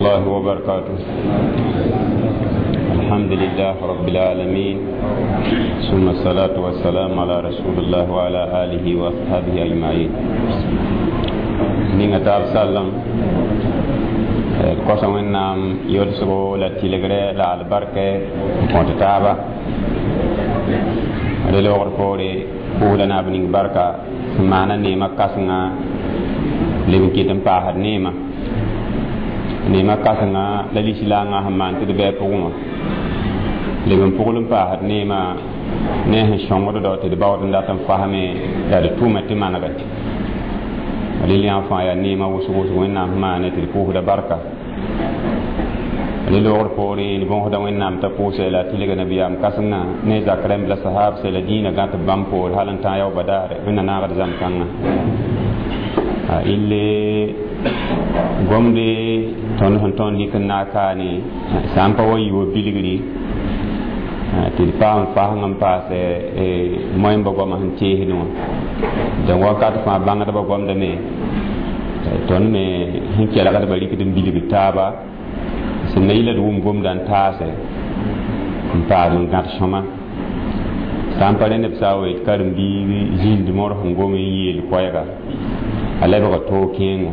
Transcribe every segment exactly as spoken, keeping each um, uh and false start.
الله وبركاته. الحمد لله رب العالمين، ثم الصلاة والسلام على رسول الله وعلى آله وأصحابه أجمعين. نيغا تاب سلام قسم نام يرسو لا تيلغري لا البركة كنت تابا رلو غرفوري بولنا بنين بركة معنا نيمة كاسنا لبن كيتم باهر نيمة نيمة كاسنا لليش لانا همان تدبي بوما لبن بولن باهر نيمة نه شامور دو تدباوت نداتم فاهمي دار تومة تمانا بيت للي أنفع يا نيمة وسوس وينا همان تدبوه دا بركة للور فوري نبوه دا وينا متقوس إلى تلقى نبيام كاسنا نيزا كرم لصحاب سيلدين غانت بامبور هالن تايو بدار وينا ناغد زمكانا إلي gomde ton hon ton hikna kani sampa wayo biligri til paam faangam paase e moyen ba goma han ceehino de wakat fa bangada ba gomde me ton me hinke la ba likidi biligi taba sinayla dum gomdan taase paadun gat shoma sampa ne psawe karum bi jindi mor ngomi yel koyaga alaba ko to kengo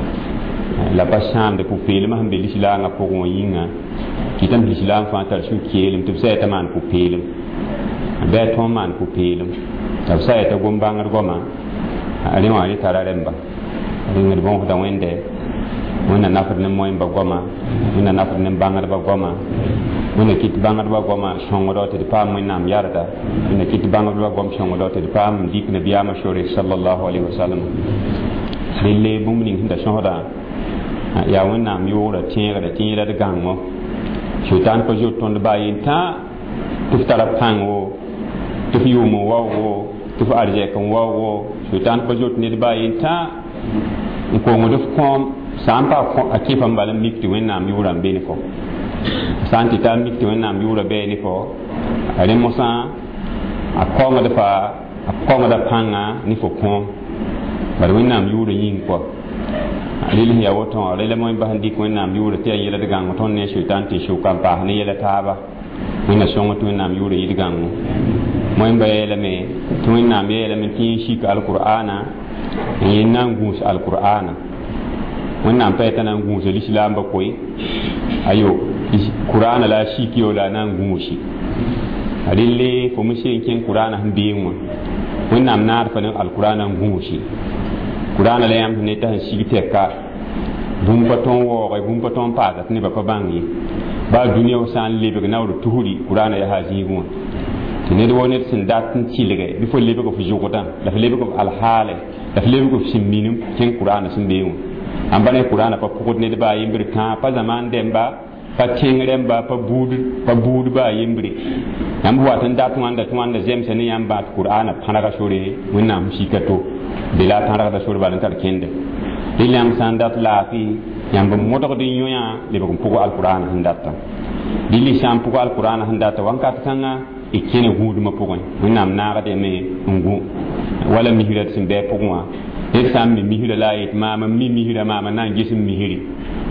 la pasam de pupil ma hambe lisila nga pogo yinga kitam lisila fa tar shu kelim tib sa taman pupil be to man pupil tab sa ta gomba ngar goma ali ma ali tararemba ali ngar bon da wende wona nafar ne moy ba goma wona nafar ne bangar ba goma wona kit bangar ba goma shongodo te pam mo nam yarda wona kit bangar ba gom shongodo te pam dik ne biyama shori sallallahu alaihi wasallam lille bumni hinda shohoda ya wẽnnaam yoora tẽegda tɩ yẽla d gãng mo shaitan pa zot tõnd baa yen tã tɩ f tara pãng wo tɩ f yʋʋm n wao wo tɩ f arzɛk n wao wo shaitan pa zot ned baa yen tã n koongd f kõom sã n pa a kɩfa n bala n mik tɩ wẽnnaam yoorã n be ne fo sã n tɩ ta mik tɩ wẽnnaam yoorã bee ne fo a rẽ mosã a kõngd fa a kõngda pãnga ne fo kõom bala wẽnnaam yoorã yĩng kɔ lili ya woto rele moy bahandi ko nam yure te yela daga ngoton ne shaitan te shu kan pa ne yela taba wina songo to nam yure yidiga ngo moy mbayela me to nam yela me tin shi ka alqur'ana yin nan gus alqur'ana wannan pa ta nan gus islam ba koy ayo qur'ana la shi ki yola nan gushi adille fo mu shen kin qur'ana hambe mo wannan nar fa nan alqur'ana gushi Qur'ana la yam ne ta shi teka bum paton wo ga bum paton pa da ne ba pa bangi ba duniya san lebe ga nawru tuhuri Qur'ana ya haji gon ne do ne sin datin tilige bi fo lebe ko fu jogotan da lebe ko al hale da lebe ko simminum ken Qur'ana sin bewu am bane Qur'ana pa ko ne ba yimbir kan pa zaman demba pa tingremba pa budu pa budu ba yimbri am watan datun anda tun anda zemse ne yamba Qur'ana panaka shore munam shikato bila tãrg da sor bal n tar kẽnde rɩ yãmb sã n dat laafɩ yãmb n modgd n yõ-yã lebg n pʋg alqurana sẽn data rɩli sã n pʋg alqurana sẽn data wãnkat kãngã y kẽne gũudmã pʋgẽ wẽnnaam naagdame n gũ wala misrã d sẽn bɩ a pʋgẽ wã ned sã n mi misrã la a yetɩ maam n mi misrã maam n na n ges n misri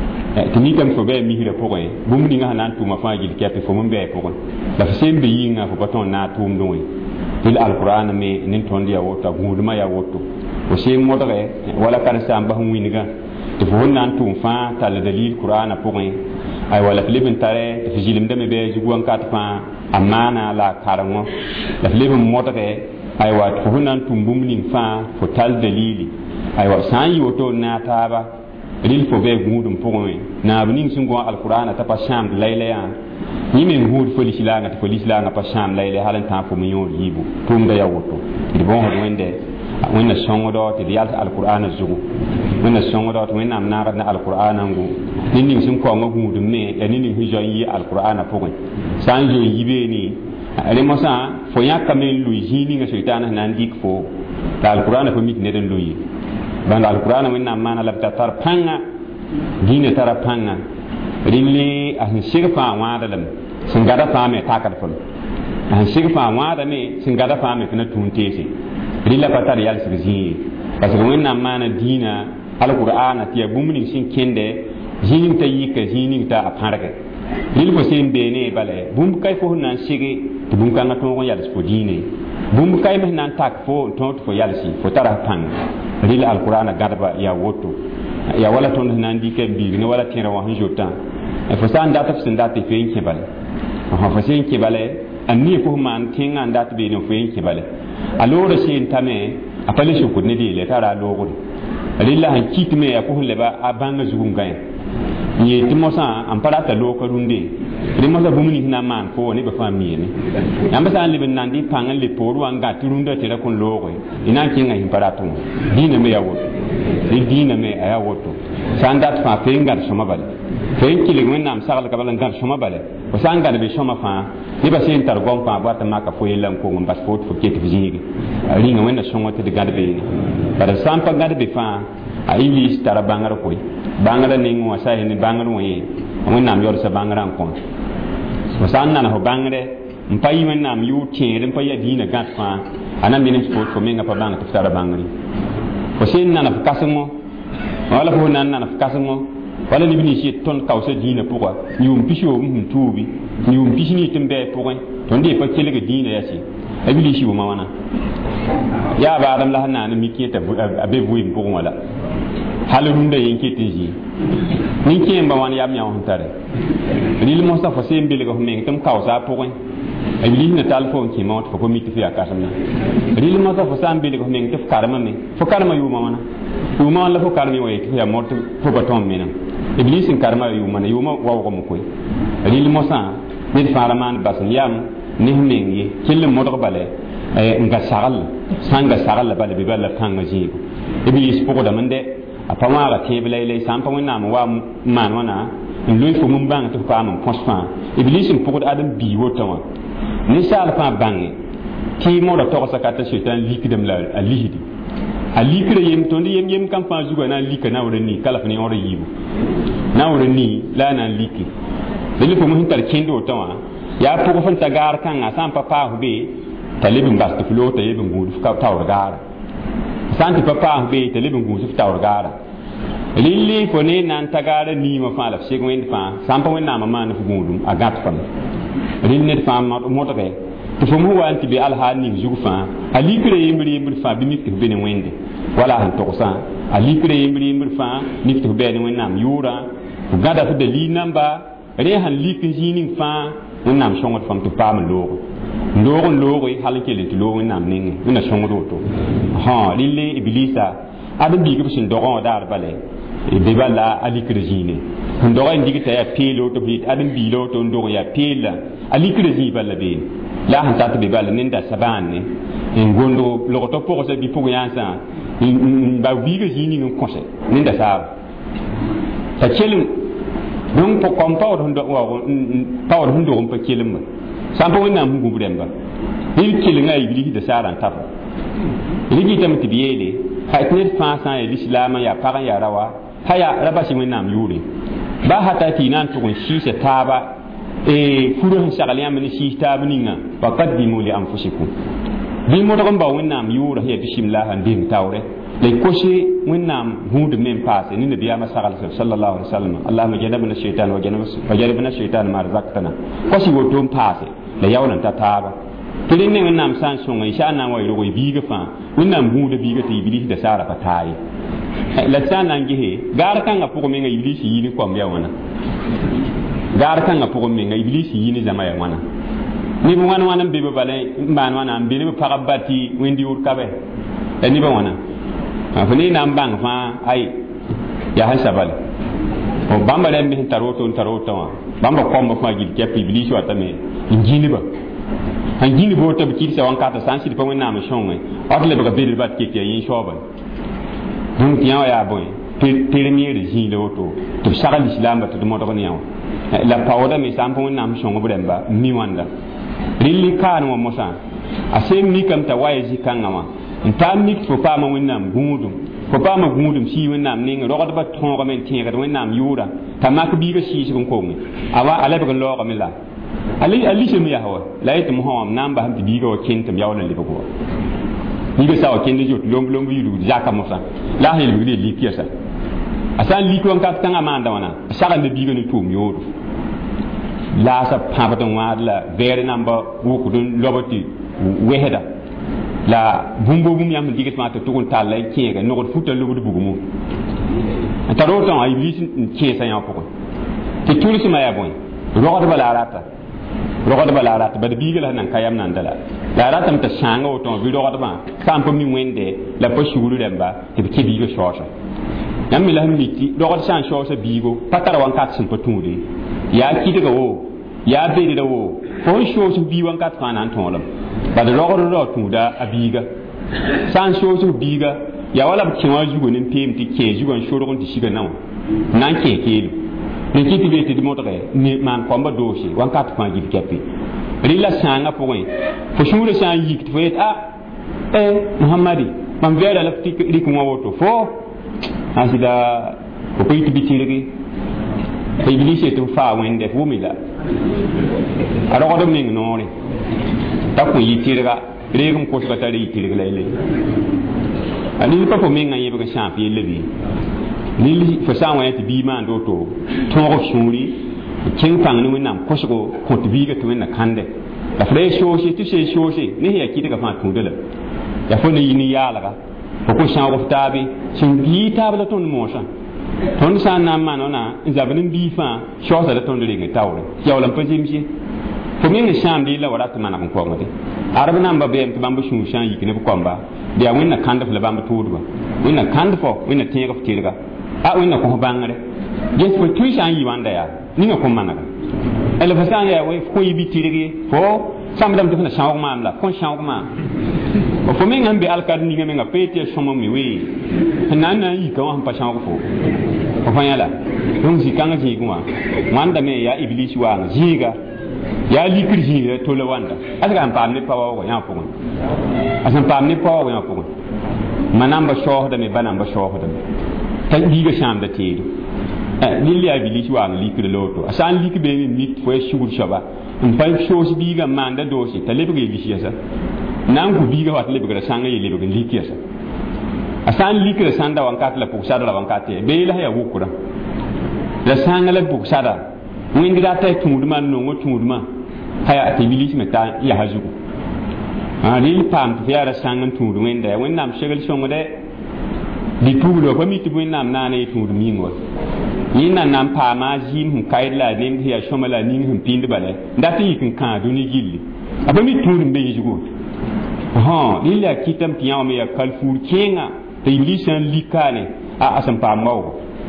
tɩ mikame fo bɩ a misrã pʋgẽ bũmb ninga sẽn na n tʋʋma fãa gil kɛpɩ fo me bɩ a pʋgẽ la fo sẽn be yɩnga fo pa tõnd na a tʋʋmd wẽ tɩ alqurana me nin tõnd ya woto a gũudmã ya woto o sey modre wala kan sa ba winiga to fo nan tum fa tal dalil qur'ana pugin ay wala filibin tare to jilim de me be juwan kat fa amana la karango la filibin modre ay wa fo nan tum bumnin fa fo tal dalili ay wa san yi woto na taba ril fo be gudum pugin na bunin sun go alqur'ana ta pa sham layla ya ni men hud fo lislanga to fo lislanga pa sham layla halan ta fo mi yor yibu tum da ya woto di bon ho wende wẽnna sõngdo tɩ d yals alqur'ana zugu wẽnna sõngdo tɩ wẽnnaam naagd ne alqur'ana n go ne ning sẽn kaoongã gũudum me yaa ne ning sẽn zoa n yi alqur'ana pʋgẽ sã n zoe n yi beene rẽ mosã fo yãkame n lʋy zĩig ninga soɩtaana sẽn na n dɩk fo la alqur'ana pa mik ned n lʋye bãnd alqur'ana wẽnnaam maana la b tar tar pãnga dĩinã tara pãnga rɩlle a sẽn sɩg fãa wãada lame sẽn gada fãa me takd fo a sẽn sɩg fãa wãadame sẽn gada fãa me tɩ na tũun teese rɩla pa tar yalsg zĩige parce que wẽnnaam maana dĩinã alqur'ana tɩ yaa bũmb ning sẽn kẽnde zĩning t'a yika zĩning t'a pãrge rɩl fo sẽn beene bala bũmb kay fo sẽn na n sɩge tɩ bũmb-kãngã tõog n yals fo diine bũmb kay me sẽn na n tak fo n tõog tɩ fo yalsi fo tara pãng rɩl alqurana gãdba yaa woto yaa wala tõnd sẽn na n dɩka biig ne wala tẽra wã sẽn zotã fo sã n dat f sẽn dat tɩ fo n kẽ bale fo sẽn kẽ bale a nii fo sẽn maan tẽngã n dat beene fo n kẽ bale a loogrã sẽn tame a pa le sũkd ne deele tara a loogre rɩla sẽn kitme a pʋsẽ leba a bãngã zugum gãe n yee tɩ mosã n pa rata looka rũnde rẽ mosã bũmb nins na n maan fo ne ba fãa miime yãmb sã n leb n nan dɩ pãng n le poor wã n gã tɩ rũndã tɩ ra kõn looge y na n kẽngã sẽn pa rat wã dĩinã me yaa woto rɩ dĩinã me a yaa woto sã n dat fãa fe n gãd sõma bale fe n kelg wẽnnaam saglga bala n gãd sõma bale fo sã n gãd be sõma fãa nebã sẽn tar gom fãa bata maka fo yella n kong n bas fo tɩ fo ket f zĩige rĩnga wẽnna sõngo tɩ d gãd beene bara sã n pa gãd be fãa a iblis tara bãngr koe bãngrã ning wã sa ne bãngr wã ye wẽnnaam yolsa bãngrã n kõ fo sã n nana fo bãngre n pa yɩ wẽnnaam yʋʋr tẽed n pa ya dĩinã gãd fãa a na menem tɩ fo menga pa bãng tɩ f tara bãngre fo sẽn nana f kãsengo wala fo na n nana f kãsengo wala neb nins yet tõnd kaosa dĩinã pʋga yʋʋm pis-yoom sẽn tuubi yʋʋm pis nins tɩ n bɩ pʋgẽ tõnd dee pa kelg dĩinã yaa sɩ a bilis yʋʋma wãna yaa baadam la sẽn naan n mik yẽ t'a be vɩɩm pʋgẽ wala hal rũndã yen ket n zĩ nin-kẽemba wãn yam yãw sẽn tare rɩl mosã fo sẽn belga f meng tɩ m kaosa a pʋgẽ a bilis na tall fo n kẽ mao tɩ fo pa mik tɩ fo yaa kãsemna rɩl mosã fo sã n belga f meng tɩ f karemame fo karema yʋʋma wãna yʋʋma wãn la fo karem wa ye tɩ fo yaa mor tɩ fo pa tõnd menem iblis sẽn karema yʋʋma na yʋʋma waoogame koe rɩl mosã ned fãa ra maan bas n yam ne f meng ye kell n modg bale n ga sagl sã n ga sagl bala be bala kãngã zĩigo iblis pʋgdame n dɛ a pa wãaga tẽeb la y sã n pa wẽnnaam n wa n maan wãna n loe fo mun bãng tɩ f paam n põs fãa iblis n pʋgd adem bii wotã wã ninsaal fãa bãnge tɩ moda togsã ka t'a soɩtãn likdame la a lisdi a likra yem tõnd yem yem kãm fãa zugã na n lika na wra nii kala f ne wãr yiibu na wra nii la a na n liki dẽl fo sẽn tar kẽnd wotã wã yaa pʋg f n ta gaar kãngã sã n pa paas be t'a leb n bas tɩ f loog t'a yeb n gũud f taoor gaara sã n tɩ pa paas be t'a leb n gũus f taoor gaara rɩlle fo ne na n ta gaara niimã fãa la f seg wẽnd fãa sã n pa wẽnnaamã maan f gũudum a gãt fame rɩl ned fãa modge tɩ fo m wa n tɩ be alhaal ning zug fãa a likra yembr yembr fãa bɩ mik tɩ f be ne wẽnde wala sẽn togsã a likra yembr yembr fãa mik tɩ f bɩa ne wẽnnaam yʋʋrã f gãda f dalil namba rẽ sẽn lik n zĩig ning fãa wẽnnaam sõngd fãm tɩ f paam n looge n loog n looge hal n kell tɩ loog wẽnnaam nengẽ wẽnna sõngd woto rɩlle iblisa ad n biig b sẽn dogã wã daar bale be bala a likra zĩine n dogã n dig t'a yaa peel woto f yet ad n biila woto n dog yaa peella a likra zĩig bala beene la sẽn tat be bala nenda sabaanne n gondo logto pʋgsa bɩ pʋg yãnsã n ba biiga zĩig ning n kõse nenda saaba t'a kelem donc kom paood paood sẽn dog n pa kelemba sã n pa wẽnnaam sẽn gũb rẽmba rɩl kelengã a iblis da saara n taba rɩgɩtame tɩ b yeele tɩ ned fãa sã n yaa lislaamã yaa pag n yaa rawa ha yaa ra bas wẽnnaam yʋʋre ba hata tɩ y na n tʋg n sɩɩsa taaba furã sẽn sagl yãmb ne sɩɩs taab ninga wa qaddimu li anfusikum bɩ modg n ba wẽnnaam yʋʋra sẽn yaa bisimla n deng taoore la y kose wẽnnaam gũudum me n paase ne nabiyaamã sagl sallallahu alaihi wasallam allahumma janibna shaytan wa janibna shaytan ma razaqtana kosi woto n paase la yaool n ta taaba tɩ rẽ ne wẽnnaam sã n sõnga y sã n na n wa y rog y biigã fãa wẽnnaam gũuda biigã tɩ iblis da saara pa taa ye la sã n na n gese gaar kãngã pʋgẽ menga iblis yɩ ne kom yaa wãna gaar kãngã pʋgẽ menga iblis yɩ ne zãma yaa wãna neb wãn wãn n be ba bala n maan wãna n be neb pagb ba tɩ wẽnd yʋʋr kabe la nebã wãna fo ne na n bãng fãa ay yaa sẽn sabale bãmba rẽmb sẽn tar woto n tar wotã wã bãmba kɔmba fãa gil kɛp iblis watame n gĩnba n gĩnb woto b kɩdsa wãnkata sã n sɩd pa wẽnnaam sõnge a tɩ lebga bedr-ba tɩ ket yaa yẽ soaba donc tɩ yã wã yaa bõe permeere zĩig la woto tɩ b sagl lislaamba tɩ d modg ne yã wã la paoodame sã n pa wẽnnaam sõng b rẽmba mi wãnda rɩl kaan wã mosã a sẽn mikame t'a wa ya zĩ-kãngã wã n ta n mik tɩ fo paama wẽnnaam gũudum fo paama gũudum sɩɩ wẽnnaam nengẽ rogdbã tõogame n tẽegd wẽnnaam yʋʋra t'a mak biigã sɩɩsg n konge a lebg n laoogame la a lisame yaa wa la yetɩ mosã wã m na n basem tɩ biigã wa kẽnd tɩ m yaool n lebg wa biigã sa wa kẽnd jot lomb-lomb yulgd zaka mosã la sẽn yelbgd ye lik yasa asan likon kat tanga manda wana sagan de biga ni tum yodo la sa pabaton wala very number wukudun loboti weheda la bumbo bum yam digit ma to tukun talay kiega no ko futa lugu bugumu taro ton ay iblis kiesa ya poko te tulisi ma ya boy rogod bala rata rogod bala rata bad biga la nan kayam nan dala la rata mta shanga o ton bi rogod ba sampo mi wende la po shuru demba te bi biga shosha yam mi la mi ti rogod shan shosha bigo patara wan kat sim patudi ya kidega wo ya be de wo fo shosha bi wan kat fanan tolam bad rogod ro tuda abiga san shosha biga ya wala kiwa jugo nin pem ti ke jugo shoro kon ti shiga naw nan ke kelu ni kiti be ti motre ni man komba doshi wan kat fa gi kepi rila sanga point fo shure san yik fo et a eh muhammadi man vera la ti ri ko woto fo asida ko ko ti bitirigi e iblise to fa wende fu mi la ara ko dum ning no ni ta ko yitiriga regum ko ta tari yitiriga lele ani pa fo menga yebe ka champion lebi ni fo sa wa ti bi man do to to ko shuri king pang ni winam ko ko ko ti bi ga to na kande la fre shoshi tu she shoshi ni ya ki daga fa to de la ya fo ni ni ya la ga ko shan ko tabi shin bi tabla ton mo sha ton sa na man ona zabanin bi fa shosa da ton de ngi tawre ya wala pa jimshi fo menga sham di la wala ta man ko ngade arab namba be am bamba shu shan yiki ne ko komba dia winna kanda fle bamba tudba winna kanda fo winna tiga fo tilga a winna ko bangare yes fo tuishan yi wanda ya ninga ko managa ele fa san ya we ko yibi tilgi fo samdam defna shaw ma amla ko shaw ma o fo men ambe alkad ninga menga pete shomo mi we nana yi ko am pa shaw fo o fa yala donc si kanga ji kuma wanda me ya iblis wa jiga ya likir jiga to le wanda asa am pam ne pawa ko ya fo asan pam ne pawa ko ya fo manamba shohda me banamba shohda ta diga sham da teedo eh lili ya iblis wa likir loto asan likir be mi mit fo shugur shaba in fa shoshi biga manda doshi ta lebe iblis yasa nan ku biga wat lebe ga sanga ye lebe ga likir yasa asan likir sanda wankat la puksada la wankate be la ya wukura la sanga la puksada windi da ta tunduma no ngo tunduma haya ta iblis me ta ya hajugo ah lil pam ya ra sanga tundu wende wennam shegal shongo de di tulo ko mi tibu nam nane tundu mi ngol yina nam pa ma jim hum kaila nem ya shomala ning hum pindi bale ndati kin kan duni gilli aba mi tundu be yigo ha lilla kitam tiyaw me ya kalfur kenga te iblis an likane a asam pa maw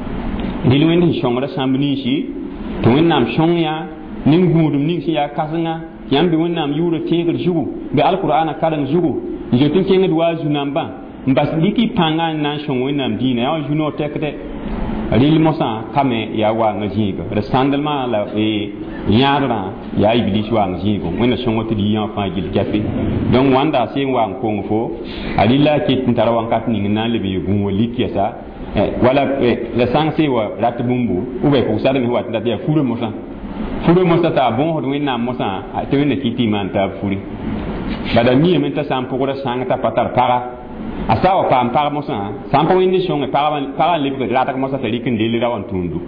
lil wendi shongo da sambni shi to wennam shongya ning gudum ning si ya kasanga yambe wennam yuro tegal jugu be alqur'ana kalan jugu je tin kenga dwa junamba mbas liki panga nan shong wennam dina ya juno tekde ril mosa kame ya wa ngajigo re sandalma la e yara ya iblis wa ngajigo wenna shongo ti yan fa gil kafi donc wanda se wa ko fo alilla ke tintara wankat ning nan le be gun likiasa wala la sanse wa rat bumbu ube ko sada mi wat da fure mosa fure mosa ta bon ho winna mosa te winna kiti man ta furi bada mi men ta sam pokora sanga ta patar para asa wa pam para mosa sam po winni shonga para para libe ga ta mosa ta likin dele rawan tundu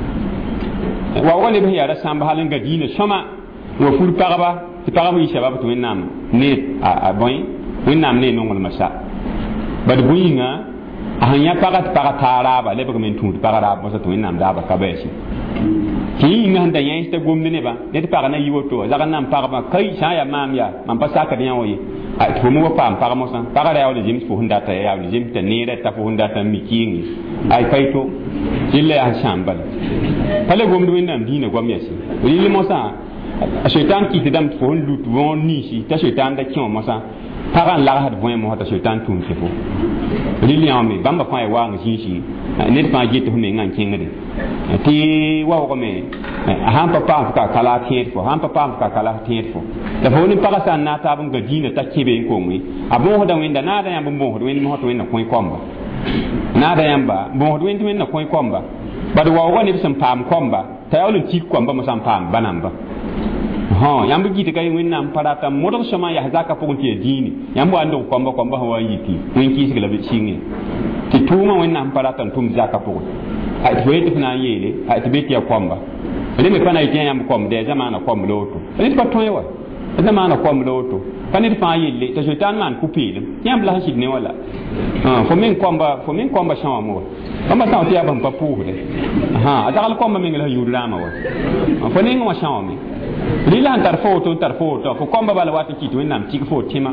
wa wala be ya ra sam ba halin ga dina shoma wa fur para ba ti para mi shabab to winna ne a boy winna ne nongol masa bad buyinga ahanya pagat pagat taraba le bagmen tund pagarab mo sa to inam daba kabeshi ki ngan da yen sta gomne ne ba ne ta pagana yiwoto zaga nam pagaba kai sha ya mam ya mam pa saka diyan oyi a to mo pam pagamo san pagara ya wala jim fu hunda ta ya wala jim ta ne da ta fu hunda ta mi kingi ai kai to jille a shambal pale gomdu inam dina gwamyasi wili mo sa a shaitan ki tidam fu hundu won ni shi ta shaitan da kin mo sa pagan la had voye mo ta shaitan tun ke fo rili ame bamba fa wa ngi shi ne fa jitu me ngan kingade ti wa ko me han papa ka kala tiet fo han papa ka kala tiet fo da fo ni paga san na ta bun ga dina ta kebe ko mi abon ho da wenda na da yamba bon ho wenda mo to wenda ko komba na da yamba bon ho wenda wenda ko komba badu wa wa ne bisam pam komba ta yawlu ti komba mo sam pam banamba ha yambu gite kay wennam parata modo shoma ya hazaka pogonti dini yambu ando komba komba hawa yiti wen kisi la bitsingi ti tuma wennam parata tum zaka pogon ai to yete fana yele ai to be ki akomba le me fana yete yam kom de zamana kom loto ni pa to yewa zamana kom loto pani fa yele to shaitan man kupile yam la hashid ne wala ah fo min komba fo min komba shawa mo komba sa tiya bam papu de ha adal komba min la yurama wa fo ni ngwa shawa mi lila tar foto tar foto fo komba bala wati kitu nam tik fo tima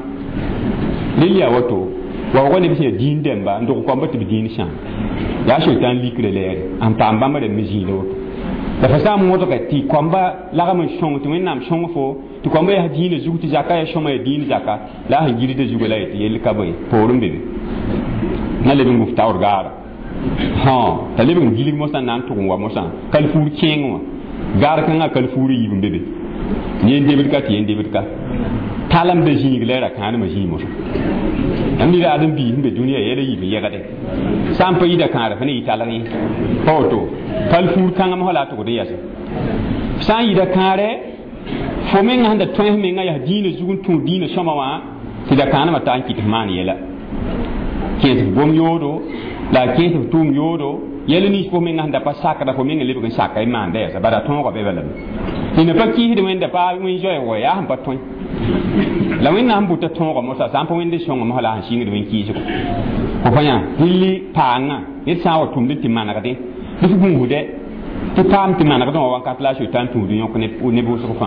lilia wato wa woni bi se din demba ndo komba ti din shan ya shaitan likre le am pamba ma de mizilo da fa sa mo to ka ti komba la ga mo shong to nam shong fo to komba ya dine zuguti zaka ya shoma ya dine zaka la ha giri de zugula ya yel ka bay porum bebe na le ngu fta orgara ha ta le ngu gili mo san nan to wa mo san kal fur kengo gar kan kal furi yi bebe ni debit ka ti debit ka talam de jini glera kan ma jimo amni da adam bi himbe duniya yele yi ya gade sampa ida kan fa ni talari foto kal fur kan ma hala to de yasa san ida kare fo men handa to men ga ya dina zugun to dina shoma wa ti da kan ma tan ki mani yela ke to bom yodo la ke to tum yodo yele ni fo men handa pa saka da fo men le ko saka e man da sa bara ton ko be bela ina pa ki hidi wenda pa wi joy wo ya han pa ton la wen na mbuta ton ko mo sa sampa wende shongo mo hala han shingi wen ki ko ko fanya hilli panga ni sa wa tum ti mana kade ni fu bungu de ti pam ti mana kade wa kat la shu tan tu du yon ko ne ne bo so fa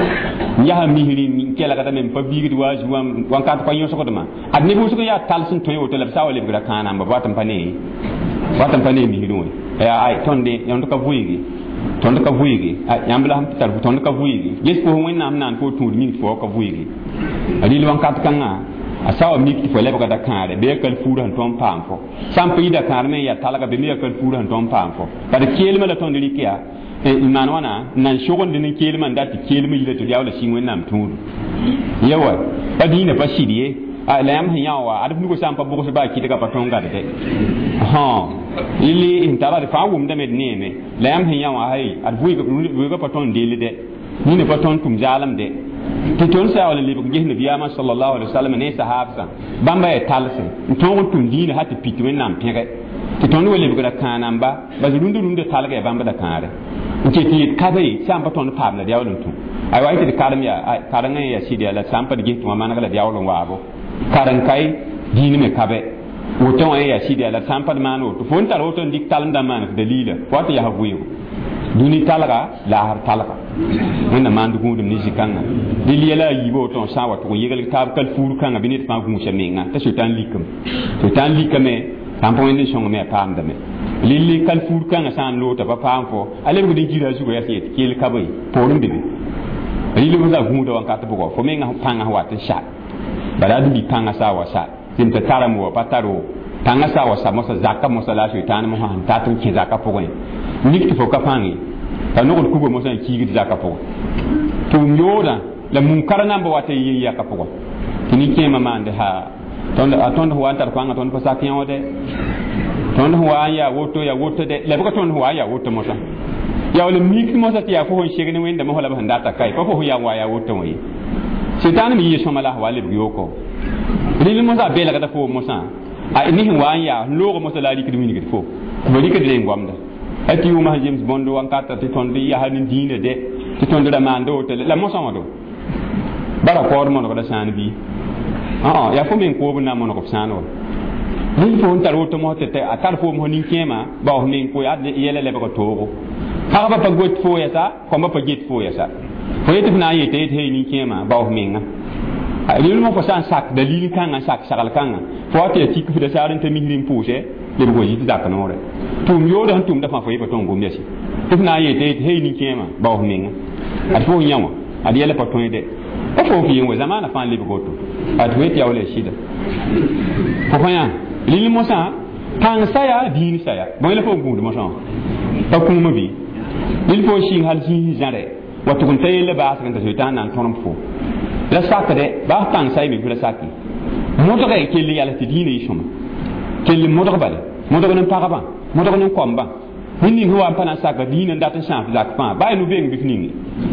ya ha mi hili ni kela kade men pa bi gi wa ju wan kat pa yon so ko dama ad ne bo so ko ya tal sun to yo to la sa wa le gra kana ba batam pa ne batam pa ne mi hili ya ai tonde yon to ka buigi ton ka vuigi yambla ham tar ton ka vuigi yes ko wen nam nan ko tu min fo ka vuigi ali lwan kat kanga asawa mi ki fo le ka da kare be kal furu han ton pam fo sam pe da kare me ya talaga be me kal furu han ton pam fo ba de kelma la ton de likia e man wana nan shogon de nin kelma ndati kelma yile to yawla shi wen nam tu yawa ba di ne ba shidiye a lam han yawa adu nugo sam pa bugo ba ki daga paton ga de ha ili intara de fa wum de med neme lam han yawa hay ad vuiga vuiga paton dele de ni ne paton tum jalam de ti ton sa wala libu gehne biya ma sallallahu alaihi wasallam ne sahabsa bamba e talse ton tum dine hati pitu en nam pege ti ton wala libu da kanamba ba zundu runde talga e bamba da kare nke ti kabe sam paton pamna de yawlun tum ay wa ti karam ya karanga ya sidi ala sam pa de gitu ma managala de yawlun wabo karan kai dini me kabe woton ay ya sidi ala sam pa de mano to fon tar woton dik talam da man dalila wato ya habuyo duni talaga la har talaga wanda man du gudum ni jikanga dili yala yibo ton sawa to yegal tab kal furu kanga binit pa gum shemenga ta sultan likum sultan likame tampo ni shongo me pam dame lili kal furu kanga san lota pa pam fo ale bu di jira su ya set kel kabay porum bibi lili mo za gum do wanka to bugo fo menga panga watin sha bara du bi panga sawa sa simta taramu pa taro tanga sawa sa mo sa zakka mo sa la sultan mo han tatun ki zakka pogoy nik fo kafangi ta no ko kubo mo san ki zaka po to nyoda la mun karana ba wata yi ya kapo tini ke mama ande ha ton aton ho antar ko ngaton ko sakin ode ton ho aya woto ya woto de le ba ton ho aya woto mo san ya wala mik mo sa tiya ko ho shegene wenda mo hola ba ndata kai ko ho ya wa ya woto mo yi setan mi yi somala wala bi yoko ni mo sa bela ka fo mo san a ni wa ya logo mo sa la ri kidimi ni fo ko ri kedre ngwamda ati uma James Bond wan kata ti tondi ya hanin dine de ti tondi da mando te la mo sama do bara ko mo no da san bi ah ya fo min ko bu na mo no ko sano ni fo on taro to mo te te atar fo mo ni kema ba o min ko ya yele le ba ko to ha ba pa got fo ya sa ko ma pa git fo ya sa fo yete na yete te ni kema ba o min na ali mo ko san sak dalil kan sak sakal kan fo te ti ku da sarin te mi hirin puse le go yiti da kanore tum yo dan tum da fa foi paton go mesi tifna yete hey ni kema ba o ninga at fo nyawa ad yele paton de o fo fi ngo zamana fa le go to at weti ya wala shida ko fanya lili mosa tan saya din saya bo le fo gundu mosa ta kuma bi il fo shi hal ji jare wato kun tayele ba sa kan ta tan nan tonom fo la sakade ba tan sai mi gura saki moto ga ke li yala ti dine yishuma kelli modogo bale modogo nan pagaba modogo nan komba hinni huwa pana saka dina ndata champ lak pa bay no beng bifningi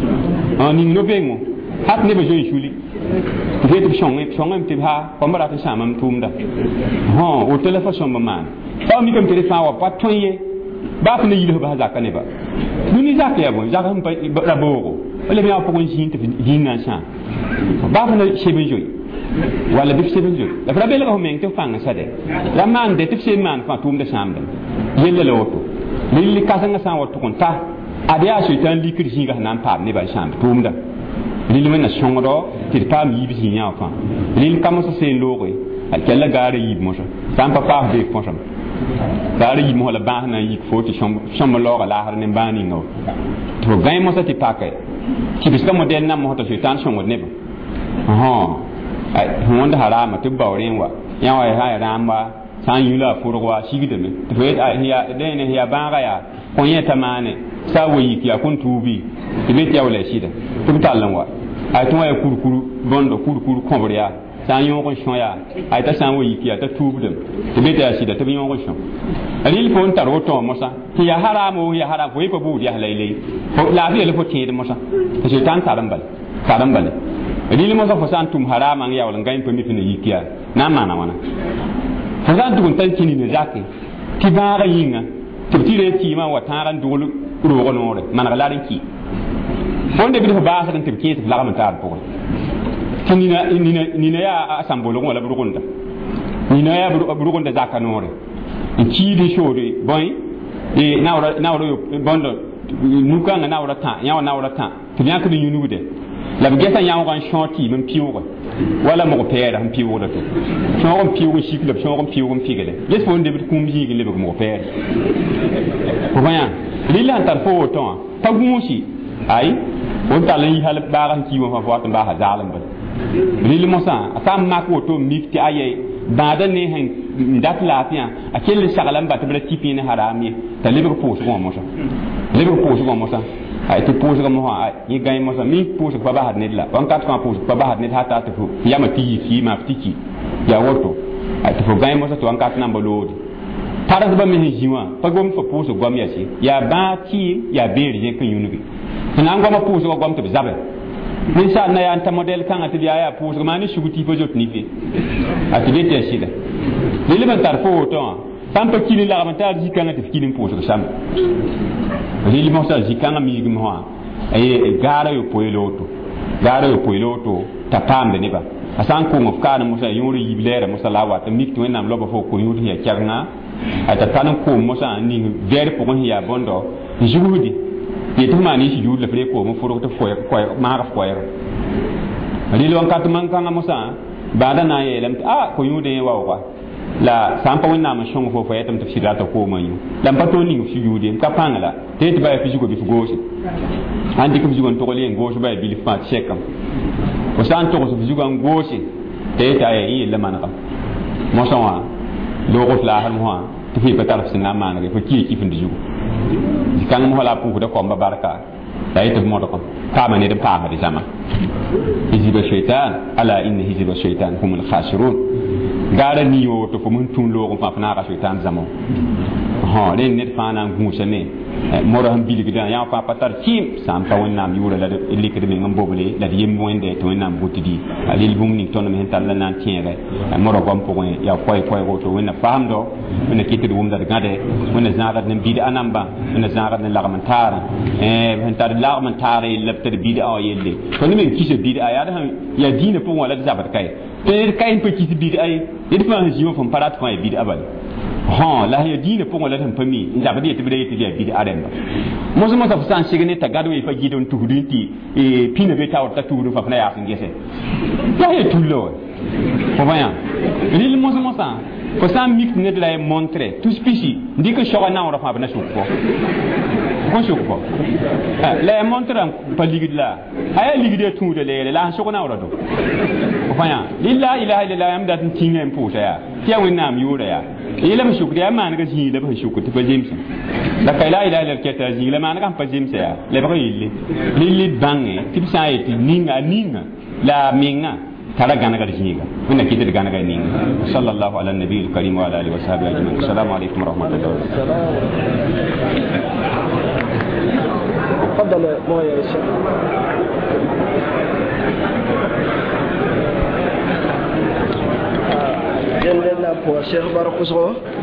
ah ni no bengo hat ne ba joyi shuli vetu chonge chonge mti ha komba ta chamam tumda ha o telephone somba man fa mi kam tele fa wa patonye ba fa ne yilo ba zakka ne ba duni zakka ya bon zakka hum pa rabogo wala mi apoko jin te jin na sa ba fa ne shebe joy wala bi shebe joy la fra bela ko men te fanga sade la man de te se man fa tum de sambe yelle lo to lilli kasanga sa wato konta adia shaitan likir jinga nan pam ne ba sambe tum da lilli men na shongdo ti pam yibi jinya fa lilli kam so se logo al kella gaare yib mo so sam pa pa be ko sam gaare yib mo la ba na yik fo ti shom shom lo la har ne bani ngo to gay mo sa ti pakai ki biska model na mo to shaitan shongod ne ba ha ai honda harama to bawren wa yawa ya ramba san yula furwa shigide me to fe ya de ne ya ba ga ya kon ya tamane sa wayi ki akun tubi tibe ti awle shida to talan wa ai to ya kurkuru bondo kurkuru kombriya san yon ko shoya ai ta san wayi ki ta tubu dem tibe ta shida to yon ko shon ali ko on taro to mosa ki ya haramo ya haram ko ko bu ya laile ko la bi le ko ti de mosa to se tan tarambal tarambal ali mo sa fo san tum harama ya wala ngain ko mi fini yikiya na mana wana fo san tu tan kini ne jake ki baara yinga to tire ki ma wataran dulu ro no re man la rin ki bonde bi ba sa tan tibki ti la ma tar ko tinina nina nina ya asambolo wala burugunda nina ya burugunda zakanore ki di shore boy e nawra nawra bondo nuka nga nawra ta ya nawra ta tinya ko ni yunude la bgeta ya ngon shoti men piwo wala mo pere han piwo da to shon piwo shi club shon piwo pigele les fo ndebe kum yi gele be mo pere ko baya lila tar fo to tagushi ai on talan yi hal baran kiwo fa fa ba ha zalim ba lili mosa asam mako to mikti aye bada ne hen ndat lafiya akelle shagalan ba tabra tipi ne harami ta libe ko so mo mosa libe ko so mo mosa ay to pose comme ha yi gay mosa mi pose ko ba hadne la on kat ko pose ko ba hadne hata to fu yama ti fi ma tiki ya woto ay to gay mosa to on kat namba lodi para ba mi jiwa pa gom fo pose gom ya si ya ba ti ya beri je kan yunubi nan goma pose ko gom to zabe min sa na ya anta model kan ati ya ya pose ko mani shuguti fo jot ni fi ati be te shida lele ban tar fo to tampa kili la ramata ji kan ati kili pose ko sam lili mo sa jikanga mi gi mo ay gara yo poiloto gara yo poiloto tapambe ne ba asan ko ngof kana mo sa yuri yiblere mo sa lawa ta mikto wenam loba fo ko yuri ya kyarna ata tanan ko mo sa ni ver ko ya bondo jugudi ye to mani si judle fre ko mo furo to foy ko ma ga foy lili wan kat man kan mo sa bada na ye lam ah ko yude wa wa la sampa wonna ma shongo fo fo yatam tafsira ta ko manyu lam pato ni fi jude ka pangala te te ba fi jugo bi fu gosi andi ko jugo to le ngoso ba bi fa chekam ko san to ko fi jugo ngosi te ta ye le manaka mo sonwa do ko la har mo to fi pa taraf sinna manaka ko ki ki fi jugo kan mo la pu da ko ba barka da ite mo do ko ka ma ne de pa ma de jama hizib shaytan ala inna hizib shaytan humul khasirun gara ni yo to ko mun tun lo ko fa na ka shaytan zamo ha den net fa na ngusa ne mo ram bi gidan ya fa patar kim sam ta wonna mi wura la li ke de ngam bobule la yim wende to wonna butidi alil bum ni ton men tan la nan tiere mo ro gom ko ya koy koy go to wonna fam do wonna kitir wum da gade wonna zarat ne bi anamba wonna zarat ne lagmantara eh hen tar lagmantara lebta bi da ayelle ko ni men kise bi da ya da ya dina po wala da zabat kay te kay pe kise bi da ay il fa jiwo fam parat ko bi da abal ha la ya dina po wala tan pami nda ba de te bi de te bi da ademba mo so mo sa fusan shigene ta gado e fa gidon tuhudinti e pina be taw ta tuhudu fa na ya ngese ya e tullo ko vaya ni mo so mo sa ko sa mix ne de la montrer tout spécie ndi que shora na on fa na shuk ko ko shuk ko la montrer pa ligid la aya ligide tuhude le la shok na wala do ko vaya illa ilaha illa am dat tingen puta ya tiya wonnam yura ya ila ma shuk de ma na ga ji la ba shuk to ba james la kay la ilaha illa keta ji la ma na ga pa james ya le ba yille lili bangi tipsa eti ninga ninga la minga tara gana ga jinga wonna kitir gana ga ninga sallallahu ala nabiyil karim wa ala alihi wa sahbihi ajma'in assalamu alaikum wa rahmatullahi wa barakatuh تفضل مولاي يا شيخ جندنا pour Cheikh Bara Khosro